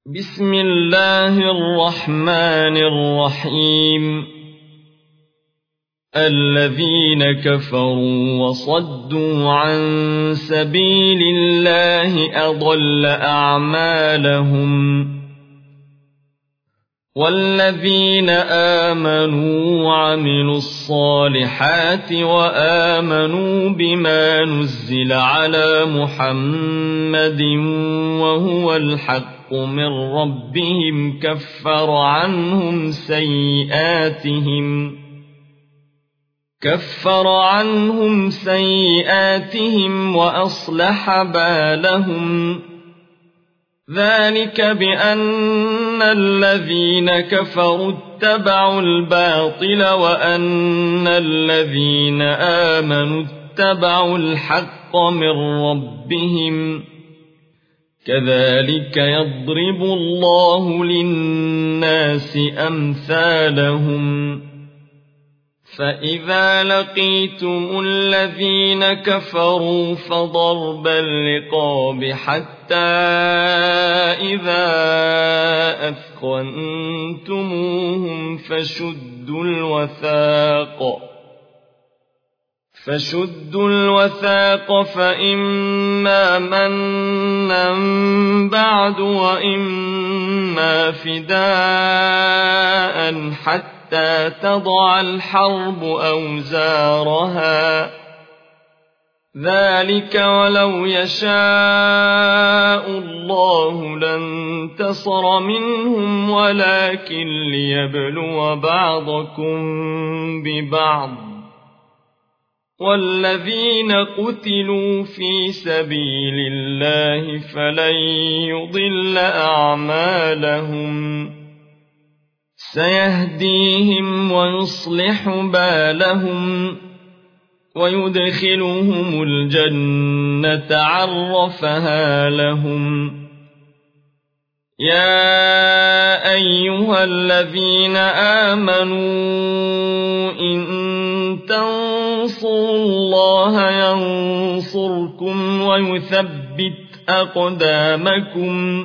بسم الله الرحمن الرحيم. الذين كفروا وصدوا عن سبيل الله أضل أعمالهم، والذين آمنوا وعملوا الصالحات وآمنوا بما نزل على محمد وهو الحق من ربهم كفر عنهم سيئاتهم وأصلح بالهم. ذلك بأن الذين كفروا اتبعوا الباطل وأن الذين آمنوا اتبعوا الحق من ربهم. كذلك يضرب الله للناس أمثالهم. فإذا لقيتم الذين كفروا فضرب الرقاب حتى إذا أثخنتموهم فشدوا الوثاق فإما منا بعد وإما فداء حتى تضع الحرب أوزارها. ذلك ولو يشاء الله لانتصر منهم ولكن ليبلو بعضكم ببعض. والذين قتلوا في سبيل الله فلن يضل أعمالهم. سيهديهم ويصلح بالهم ويدخلهم الجنة عرفها لهم. يا أيها الذين آمنوا إن تنصروا الله ينصركم ويثبت أقدامكم.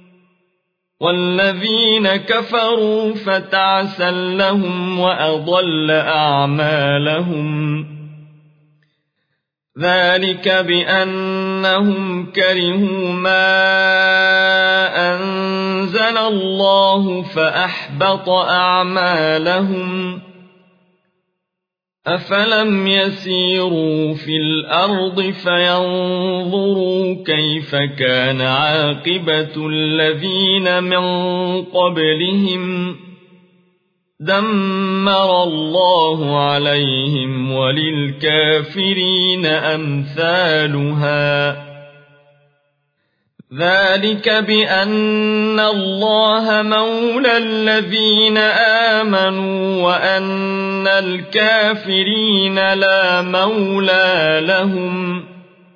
والذين كفروا فتعسا لهم وأضل أعمالهم. ذلك بأنهم كرهوا ما أنزل الله فأحبط أعمالهم. أفلم يسيروا في الأرض فينظروا كيف كان عاقبة الذين من قبلهم. دمر الله عليهم وللكافرين أمثالها. ذلك بأن الله مولى الذين آمنوا وأن الكافرين لا مولى لهم.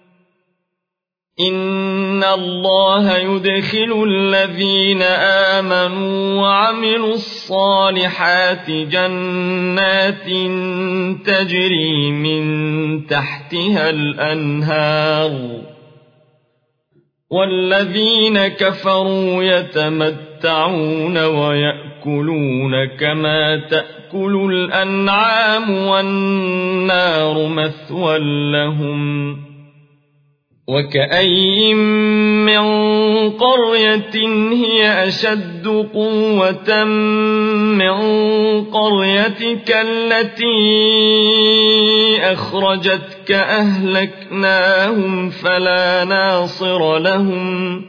إن الله يدخل الذين آمنوا وعملوا الصالحات جنات تجري من تحتها الأنهار. والذين كفروا يتمتعون ويأكلون كما تأكل الأنعام والنار مثوى لهم. وكأين من قرية هي أشد قوة من قريتك التي أخرجتك أهلكناهم فلا ناصر لهم.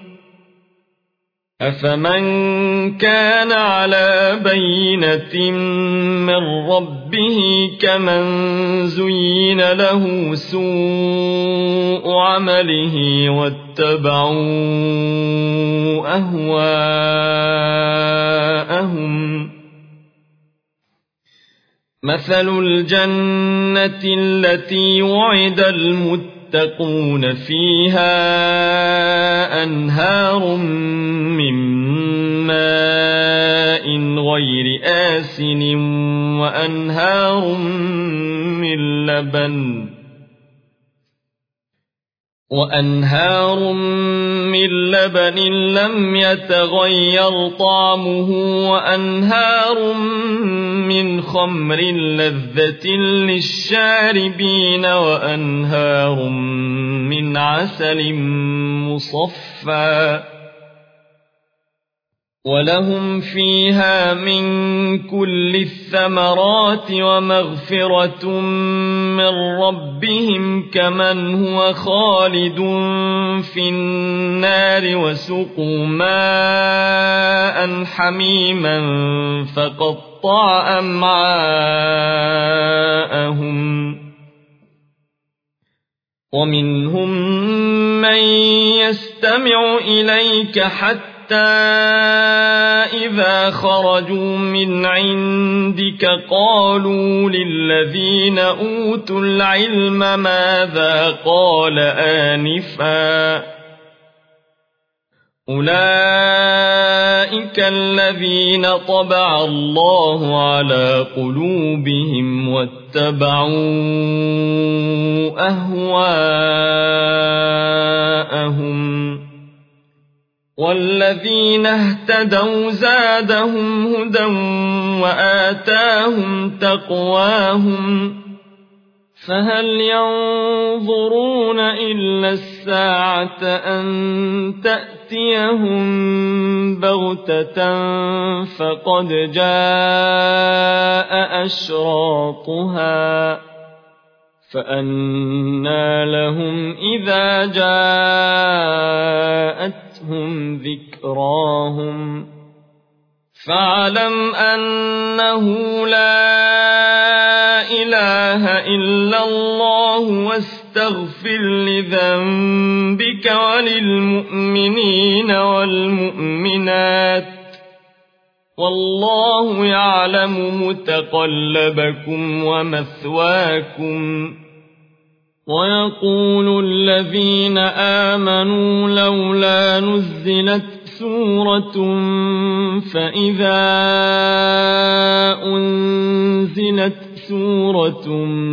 أفمن كان على بينة من ربه كمن زين له سوء عمله واتبعوا أهواءهم. مثل الجنة التي وعد المتقون فيها أنهار من ماء غير آسن وأنهار من لبن وأنهار من لبن لم يتغير طعمه وأنهار من خمر لذة للشاربين وأنهار من عسل مصفى ولهم فيها من كل الثمرات ومغفرة من ربهم كمن هو خالد في النار وسقوا ماء حميما فقطع أمعاءهم ومنهم من يستمع إليك حتى إذا خرجوا من عندك قالوا للذين أوتوا العلم ماذا قال آنفا أولئك الذين طبع الله على قلوبهم واتبعوا أهواءهم والذين اهتدوا زادهم هدى وآتاهم تقواهم فهل ينظرون إلا الساعة أن تأتيهم بغتة فقد جاء أشراطها فأنى لهم إذا جاءتهم ذكراهم فاعلم أنه لا إله إلا الله واستغفر لذنبك وللمؤمنين والمؤمنات والله يعلم متقلبكم ومثواكم ويقول الذين آمنوا لولا نزلت سورة فإذا أنزلت سورة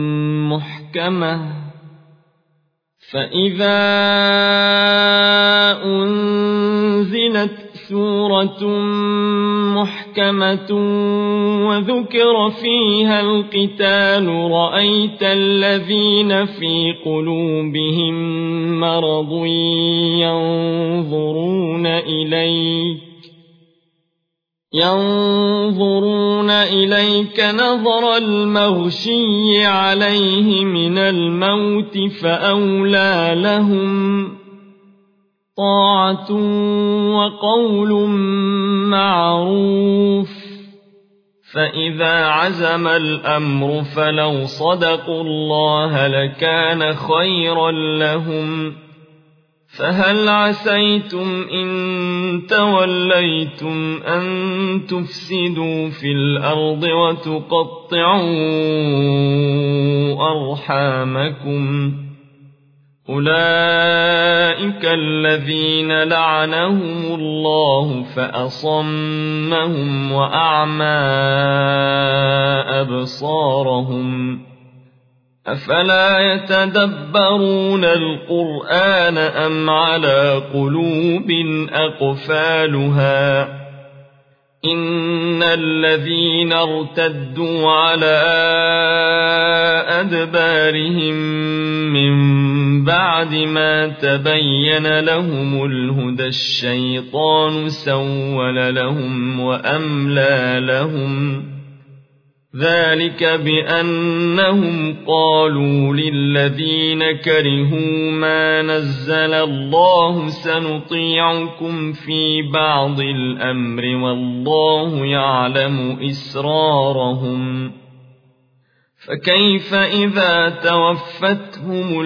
محكمة وذكر فيها القتال رأيت الذين في قلوبهم مرض ينظرون إليك نظر المغشي عليه من الموت فأولى لهم طاعة وقول معروف فإذا عزم الأمر فلو صدقوا الله لكان خيرا لهم فهل عسيتم إن توليتم أن تفسدوا في الأرض وتقطعوا أرحامكم أولئك الذين لعنهم الله فأصمهم وأعمى أبصارهم أفلا يتدبرون القرآن أم على قلوب أقفالها إن الذين ارتدوا على أدبارهم من بعد ما تبين لهم الهدى الشيطان سول لهم وأملى لهم ذلك بأنهم قالوا للذين كرهوا ما نزل الله سنطيعكم في بعض الأمر والله يعلم إسرارهم فكيف إذا توفتهم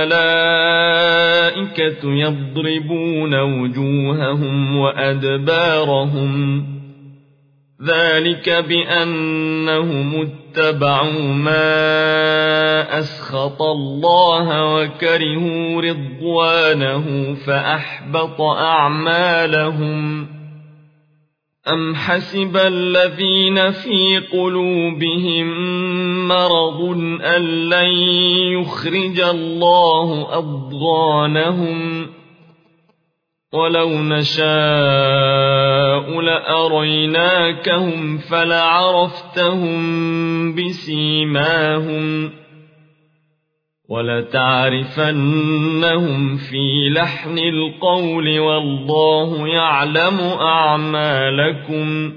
الملائكة يضربون وجوههم وأدبارهم ذلك بأنهم اتبعوا ما أسخط الله وكرهوا رضوانه فأحبط أعمالهم أم حسب الذين في قلوبهم مرض أن لن يخرج الله أضغانهم ولو نشاء لأريناكهم فلعرفتهم بسيماهم ولتعرفنهم في لحن القول والله يعلم أعمالكم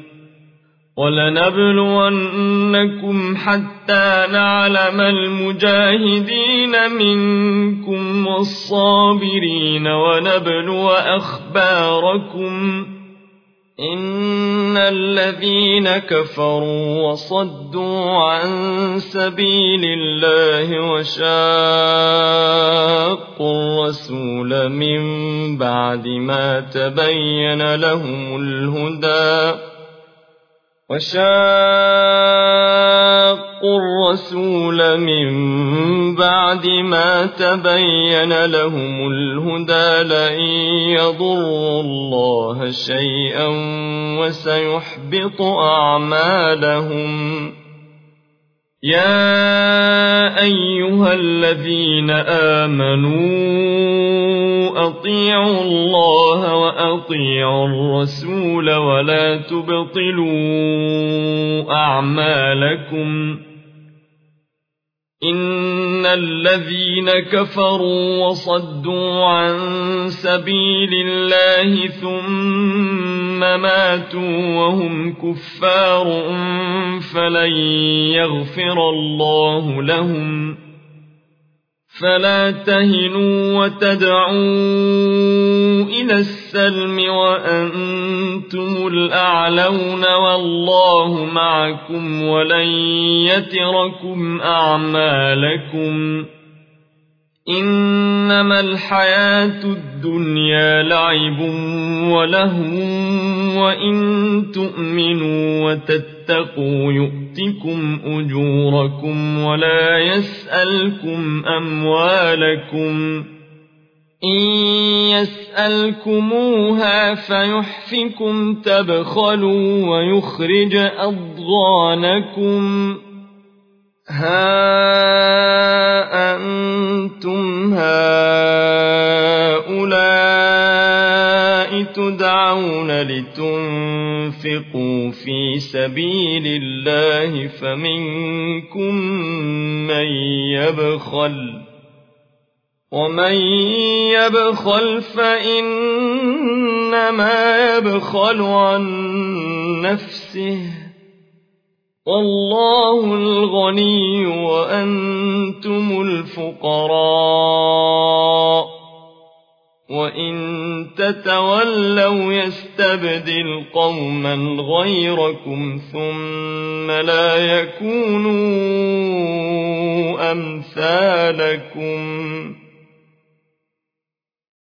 ولنبلونكم حتى نعلم المجاهدين منكم والصابرين ونبلو أخباركم إن الذين كفروا وصدوا عن سبيل الله وشاقوا الرسول من بعد ما تبين لهم الهدى لن يضروا الله شيئا وسيحبط أعمالهم يا أيها الذين آمنوا أطيعوا الله وأطيعوا الرسول ولا تبطلوا أعمالكم إن الذين كفروا وصدوا عن سبيل الله ثم ماتوا وهم كفار فلن يغفر الله لهم فلا تهنوا وتدعوا إلى السلم وأنتم الأعلون والله معكم ولن يتركم أعمالكم إنما الحياة الدنيا لعب ولهو وإن تؤمنوا وتتقوا يؤتكم أجوركم ولا يسألكم أموالكم إن يسألكموها فيحفكم تبخلوا ويخرج أضغانكم ها أنتم هؤلاء تدعون لتنفقوا في سبيل الله فمنكم من يبخل ومن يبخل فإنما يبخل عن نفسه والله الغني وأنتم الفقراء وإن تتولوا يستبدل قوما غيركم ثم لا يكونوا أمثالكم